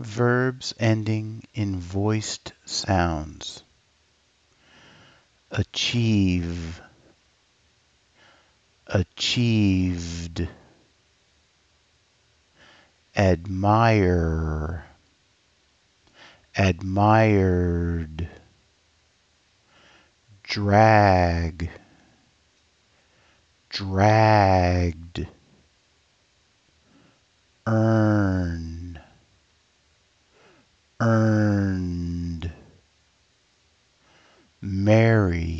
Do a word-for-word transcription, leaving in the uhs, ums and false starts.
Verbs ending in voiced sounds. Achieve, achieved. Admire, admired. Drag, dragged. Earn, earned. Marry,